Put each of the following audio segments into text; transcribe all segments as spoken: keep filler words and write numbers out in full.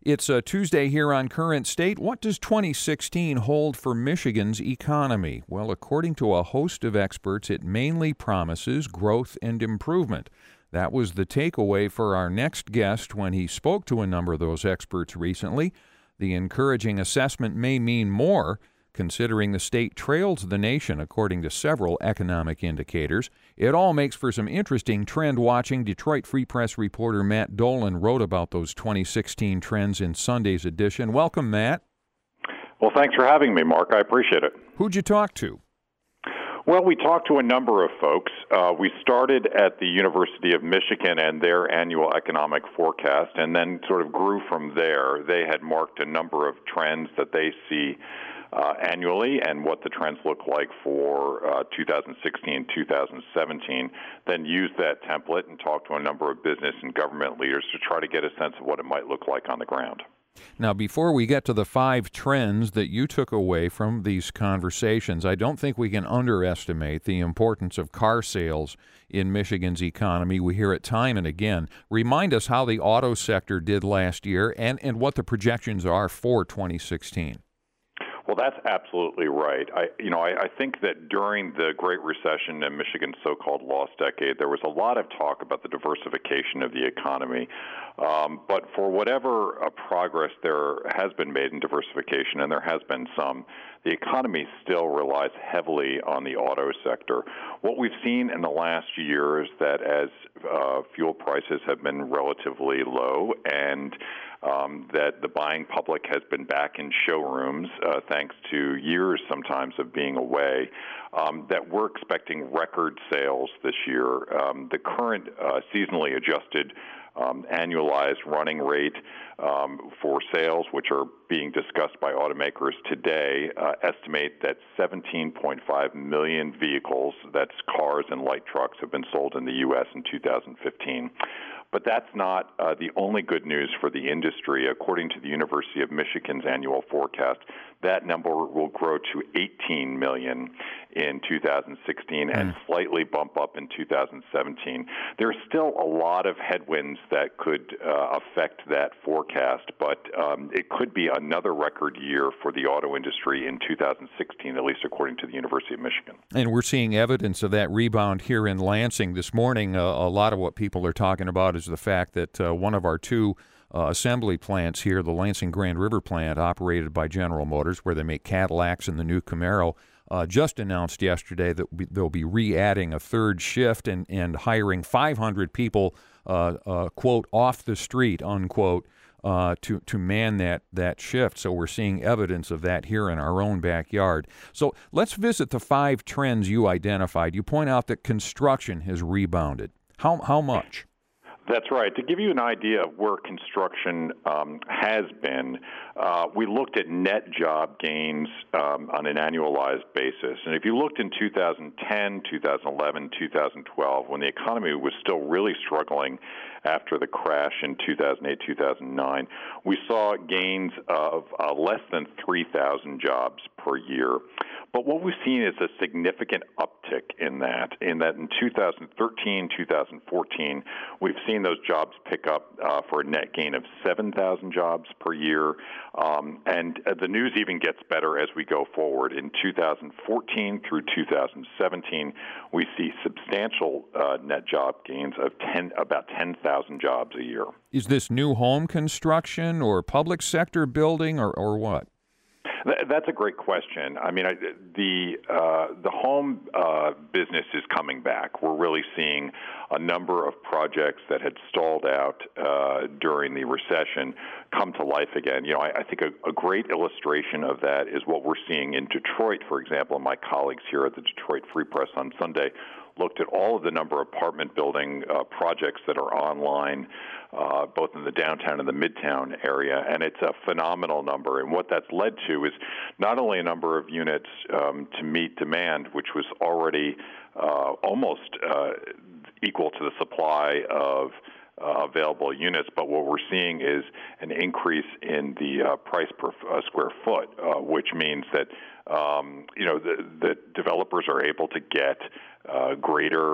It's a Tuesday here on Current State. What does twenty sixteen hold for Michigan's economy? Well, according to a host of experts, it mainly promises growth and improvement. That was the takeaway for our next guest when he spoke to a number of those experts recently. The encouraging assessment may mean more, considering the state trails the nation according to several economic indicators. It all makes for some interesting trend watching. Detroit Free Press reporter Matt Dolan wrote about those twenty sixteen trends in Sunday's edition. Welcome, Matt. Well, thanks for having me, Mark. I appreciate it. Who'd you talk to? Well, we talked to a number of folks. Uh, we started at the University of Michigan and their annual economic forecast, and then sort of grew from there. They had marked a number of trends that they see Uh, annually and what the trends look like for uh, two thousand sixteen, two thousand seventeen, then use that template and talk to a number of business and government leaders to try to get a sense of what it might look like on the ground. Now, before we get to the five trends that you took away from these conversations, I don't think we can underestimate the importance of car sales in Michigan's economy. We hear it time and again. Remind us how the auto sector did last year and, and what the projections are for twenty sixteen. Well, that's absolutely right. I, you know, I, I think that during the Great Recession and Michigan's so-called lost decade, there was a lot of talk about the diversification of the economy. Um, but for whatever uh, progress there has been made in diversification, and there has been some, the economy still relies heavily on the auto sector. What we've seen in the last year is that as uh, fuel prices have been relatively low and Um, that the buying public has been back in showrooms uh, thanks to years sometimes of being away, um, that we're expecting record sales this year. Um, the current uh, seasonally adjusted um, annualized running rate um, for sales, which are being discussed by automakers today, uh, estimate that seventeen point five million vehicles, that's cars and light trucks, have been sold in the U S in two thousand fifteen. But that's not uh, the only good news for the industry. According to the University of Michigan's annual forecast, that number will grow to eighteen million in two thousand sixteen mm. and slightly bump up in two thousand seventeen. There's still a lot of headwinds that could uh, affect that forecast, but um, it could be another record year for the auto industry in two thousand sixteen, at least according to the University of Michigan. And we're seeing evidence of that rebound here in Lansing this morning. Uh, a lot of what people are talking about is the fact that uh, one of our two uh, assembly plants here, the Lansing Grand River plant, operated by General Motors, where they make Cadillacs and the new Camaro, uh, just announced yesterday that they'll be re-adding a third shift and, and hiring five hundred people, uh, uh, quote, off the street, unquote, uh, to, to man that, that shift. So we're seeing evidence of that here in our own backyard. So let's visit the five trends you identified. You point out that construction has rebounded. How, how much? That's right. To give you an idea of where construction um, has been, uh, we looked at net job gains um, on an annualized basis. And if you looked in two thousand ten, two thousand eleven, two thousand twelve, when the economy was still really struggling after the crash in two thousand eight, two thousand nine, we saw gains of uh, less than three thousand jobs per year. But what we've seen is a significant uptick in that, in that in two thousand thirteen, two thousand fourteen, we've seen those jobs pick up uh, for a net gain of seven thousand jobs per year. Um, and uh, the news even gets better as we go forward. In two thousand fourteen through two thousand seventeen, we see substantial uh, net job gains of ten, about ten thousand jobs a year. Is this new home construction or public sector building or, or what? That's a great question. I mean, I, the uh, the home uh, business is coming back. We're really seeing a number of projects that had stalled out uh, during the recession come to life again. You know, I, I think a, a great illustration of that is what we're seeing in Detroit, for example. And my colleagues here at the Detroit Free Press on Sunday looked at all of the number of apartment building uh, projects that are online, uh, both in the downtown and the midtown area, and it's a phenomenal number. And what that's led to is not only a number of units um, to meet demand, which was already uh, almost uh, equal to the supply of Uh, available units, but what we're seeing is an increase in the uh, price per uh, square foot, uh, which means that um, you know the, the developers are able to get uh, greater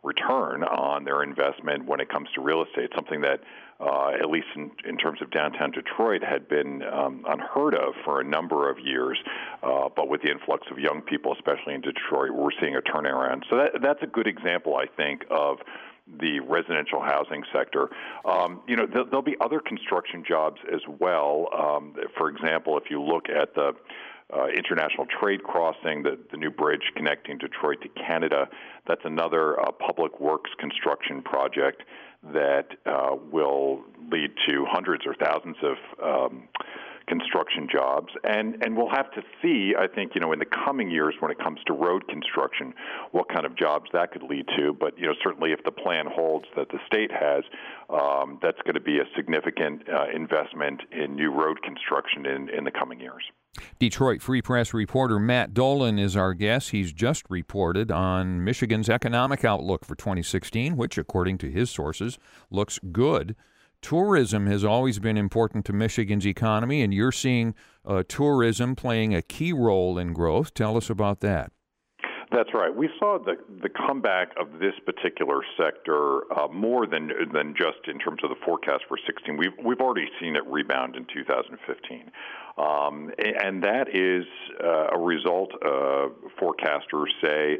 return on their investment when it comes to real estate, something that, uh, at least in, in terms of downtown Detroit, had been um, unheard of for a number of years. Uh, but with the influx of young people, especially in Detroit, we're seeing a turnaround. So that, that's a good example, I think, of the residential housing sector. Um, you know, th- there'll be other construction jobs as well. Um, for example, if you look at the Uh, international trade crossing, the, the new bridge connecting Detroit to Canada. That's another uh, public works construction project that uh, will lead to hundreds or thousands of um, construction jobs. And, and we'll have to see, I think, you know, in the coming years when it comes to road construction, what kind of jobs that could lead to. But, you know, certainly if the plan holds that the state has, um, that's going to be a significant uh, investment in new road construction in, in the coming years. Detroit Free Press reporter Matt Dolan is our guest. He's just reported on Michigan's economic outlook for twenty sixteen, which, according to his sources, looks good. Tourism has always been important to Michigan's economy, and you're seeing uh, tourism playing a key role in growth. Tell us about that. That's right. We saw the the comeback of this particular sector uh, more than than just in terms of the forecast for sixteen. We've we've already seen it rebound in two thousand fifteen, um, and that is uh, a result. Uh, forecasters say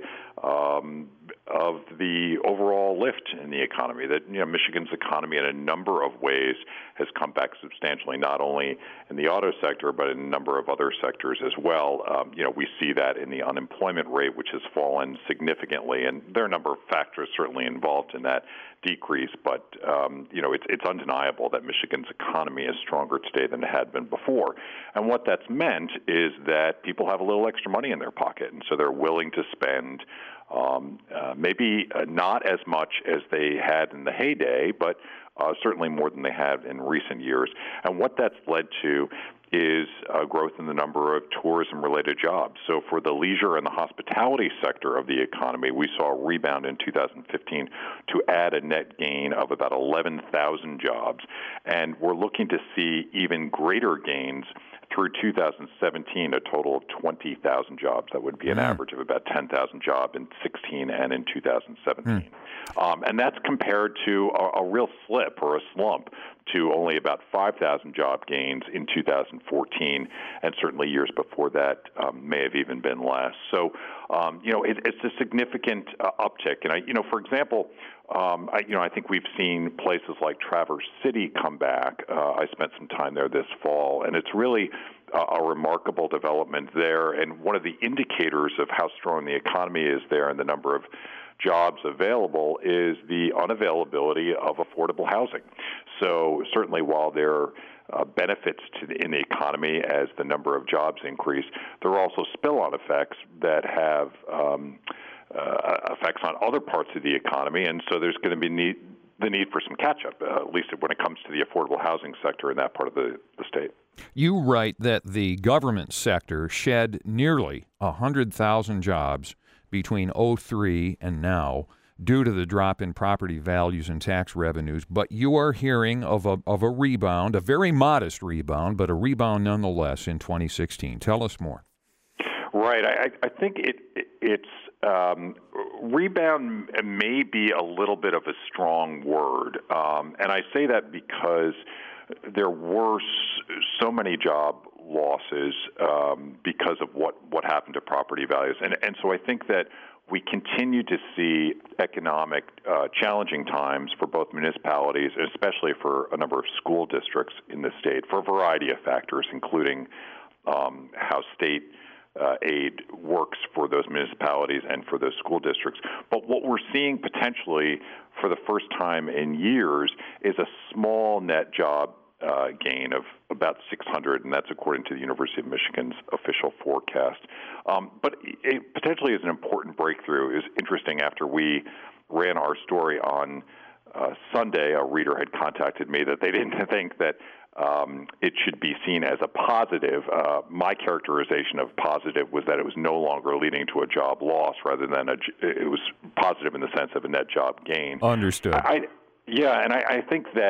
um, of the overall lift in the economy. That you know Michigan's economy in a number of ways has come back substantially, not only in the auto sector but in a number of other sectors as well. Um, you know we see that in the unemployment rate, which has fallen significantly, and there are a number of factors certainly involved in that decrease. But um, you know it's it's undeniable that Michigan's economy is stronger today than it had been before. And what that's meant is that people have a little extra money in their pocket, and so they're willing to spend. Um, uh, maybe uh, not as much as they had in the heyday, but uh, certainly more than they have in recent years. And what that's led to is uh, growth in the number of tourism-related jobs. So for the leisure and the hospitality sector of the economy, we saw a rebound in two thousand fifteen to add a net gain of about eleven thousand jobs. And we're looking to see even greater gains through two thousand seventeen, a total of twenty thousand jobs. That would be an mm. average of about ten thousand jobs in sixteen and in two thousand seventeen. Mm. Um, and that's compared to a, a real slip or a slump to only about five thousand job gains in two thousand fourteen, and certainly years before that um, may have even been less. So, um, you know, it, it's a significant uh, uptick. And, I, you know, for example, um, I, you know, I think we've seen places like Traverse City come back. Uh, I spent some time there this fall, and it's really uh, a remarkable development there. And one of the indicators of how strong the economy is there and the number of jobs available is the unavailability of affordable housing. So certainly while there are uh, benefits to the, in the economy as the number of jobs increase, there are also spill-on effects that have um, uh, effects on other parts of the economy, and so there's going to be need, the need for some catch-up, uh, at least when it comes to the affordable housing sector in that part of the, the state. You write that the government sector shed nearly one hundred thousand jobs between oh three and now due to the drop in property values and tax revenues, but you are hearing of a of a rebound, a very modest rebound, but a rebound nonetheless in twenty sixteen. Tell us more. Right. I, I think it, it it's um, rebound may be a little bit of a strong word, um, and I say that because there were so many job losses um, because of what, what happened to property values. And, and so I think that we continue to see economic uh, challenging times for both municipalities, and especially for a number of school districts in the state, for a variety of factors, including um, how state uh, aid works for those municipalities and for those school districts. But what we're seeing potentially for the first time in years is a small net job Uh, gain of about six hundred, and that's according to the University of Michigan's official forecast. Um, but it potentially is an important breakthrough. It was interesting after we ran our story on uh, Sunday, a reader had contacted me that they didn't think that um, it should be seen as a positive. Uh, my characterization of positive was that it was no longer leading to a job loss rather than a, it was positive in the sense of a net job gain. Understood. I, yeah, and I, I think that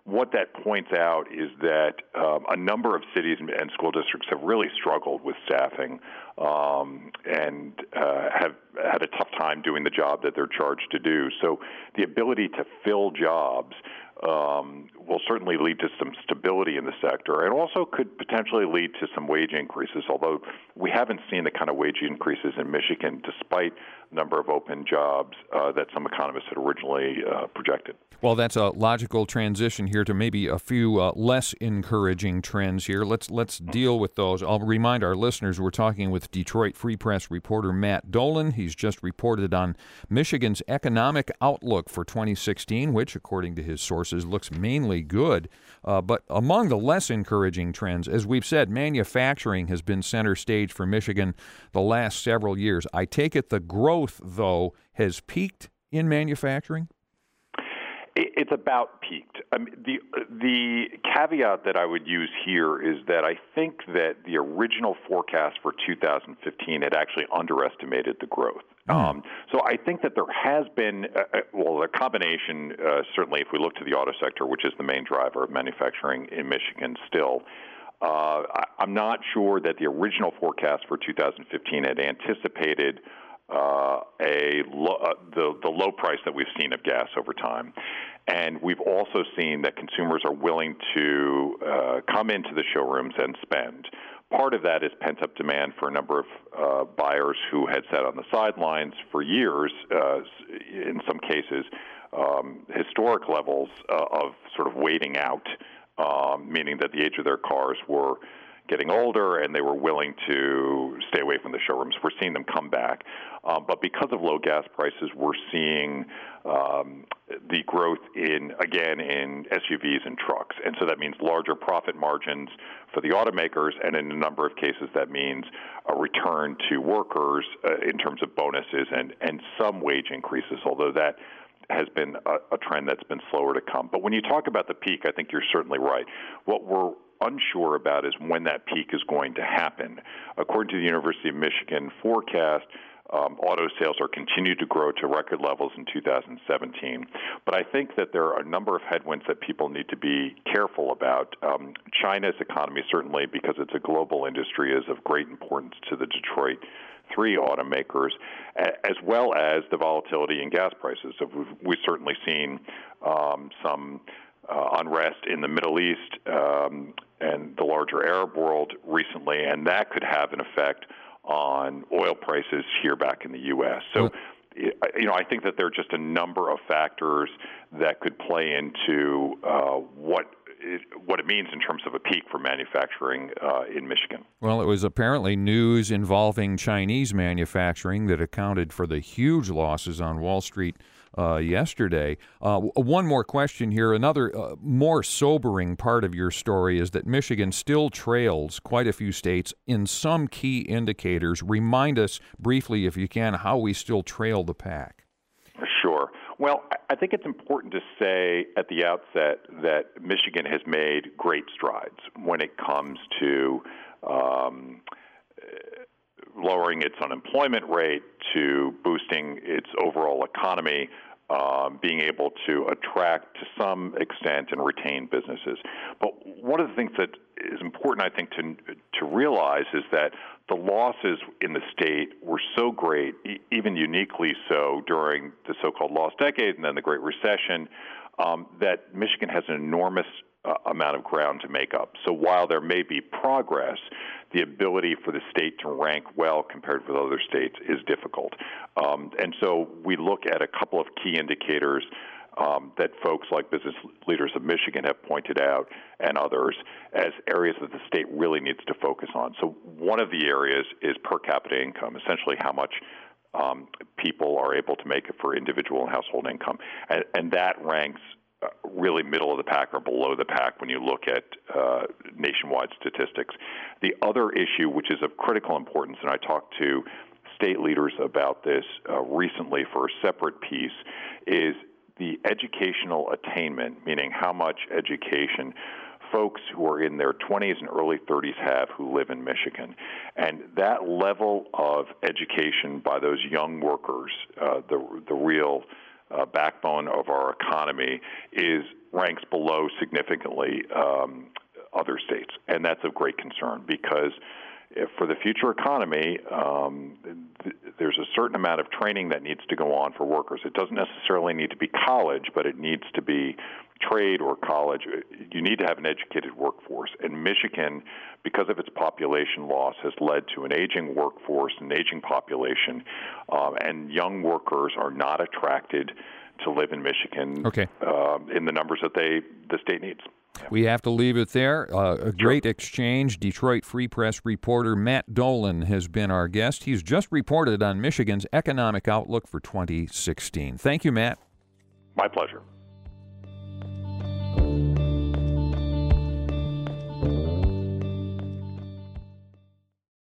what that points out is that um, a number of cities and school districts have really struggled with staffing um, and uh, have had a tough time doing the job that they're charged to do. So the ability to fill jobs um, will certainly lead to some stability in the sector, and also could potentially lead to some wage increases, although we haven't seen the kind of wage increases in Michigan despite the number of open jobs uh, that some economists had originally uh, projected. Well, that's a logical transition here to maybe a few uh, less encouraging trends here. Let's let's deal with those. I'll remind our listeners we're talking with Detroit Free Press reporter Matt Dolan. He's just reported on Michigan's economic outlook for twenty sixteen, which, according to his sources, looks mainly good. Uh, but among the less encouraging trends, as we've said, manufacturing has been center stage for Michigan the last several years. I take it the growth, though, has peaked in manufacturing? It's about peaked. I mean, the the caveat that I would use here is that I think that the original forecast for two thousand fifteen had actually underestimated the growth. Mm. Um, so I think that there has been, uh, well, a combination, uh, certainly if we look to the auto sector, which is the main driver of manufacturing in Michigan still. Uh, I, I'm not sure that the original forecast for two thousand fifteen had anticipated Uh, a lo- uh, the the low price that we've seen of gas over time, and we've also seen that consumers are willing to uh, come into the showrooms and spend. Part of that is pent-up demand for a number of uh, buyers who had sat on the sidelines for years, uh, in some cases, um, historic levels uh, of sort of waiting out, um, meaning that the age of their cars were getting older, and they were willing to stay away from the showrooms. We're seeing them come back. Um, but because of low gas prices, we're seeing um, the growth in, again, in S U Vs and trucks. And so that means larger profit margins for the automakers, and in a number of cases that means a return to workers uh, in terms of bonuses and, and some wage increases, although that has been a, a trend that's been slower to come. But when you talk about the peak, I think you're certainly right. What we're unsure about is when that peak is going to happen. According to the University of Michigan forecast, um, auto sales are continued to grow to record levels in two thousand seventeen. But I think that there are a number of headwinds that people need to be careful about. Um, China's economy, certainly because it's a global industry, is of great importance to the Detroit three automakers, as well as the volatility in gas prices. So we've, we've certainly seen um, some uh, unrest in the Middle East um, and the larger Arab world recently, and that could have an effect on oil prices here back in the U S. So, you know, I think that there are just a number of factors that could play into uh, what It, what it means in terms of a peak for manufacturing uh, in Michigan. Well, it was apparently news involving Chinese manufacturing that accounted for the huge losses on Wall Street uh, yesterday. Uh, one more question here. Another uh, more sobering part of your story is that Michigan still trails quite a few states in some key indicators. Remind us briefly, if you can, how we still trail the pack. Sure. Well, I think it's important to say at the outset that Michigan has made great strides when it comes to um, lowering its unemployment rate, to boosting its overall economy, um, being able to attract to some extent and retain businesses. But one of the things that is important, I think, to to realize is that the losses in the state were so great, e- even uniquely so during the so-called lost decade and then the Great Recession, um, that Michigan has an enormous uh, amount of ground to make up. So while there may be progress, the ability for the state to rank well compared with other states is difficult. Um, and so we look at a couple of key indicators Um, that folks like Business Leaders of Michigan have pointed out, and others, as areas that the state really needs to focus on. So one of the areas is per capita income, essentially how much um, people are able to make for individual and household income. And, and that ranks uh, really middle of the pack or below the pack when you look at uh, nationwide statistics. The other issue, which is of critical importance, and I talked to state leaders about this uh, recently for a separate piece, is the educational attainment, meaning how much education folks who are in their twenties and early thirties have who live in Michigan. And that level of education by those young workers, uh, the, the real uh, backbone of our economy, is ranks below significantly um, other states. And that's of great concern because if for the future economy, um, th- there's a certain amount of training that needs to go on for workers. It doesn't necessarily need to be college, but it needs to be trade or college. You need to have an educated workforce. And Michigan, because of its population loss, has led to an aging workforce, an aging population, um, and young workers are not attracted to live in Michigan okay. uh, in the numbers that they the state needs. We have to leave it there. Uh, a great exchange. Detroit Free Press reporter Matt Dolan has been our guest. He's just reported on Michigan's economic outlook for twenty sixteen. Thank you, Matt. My pleasure.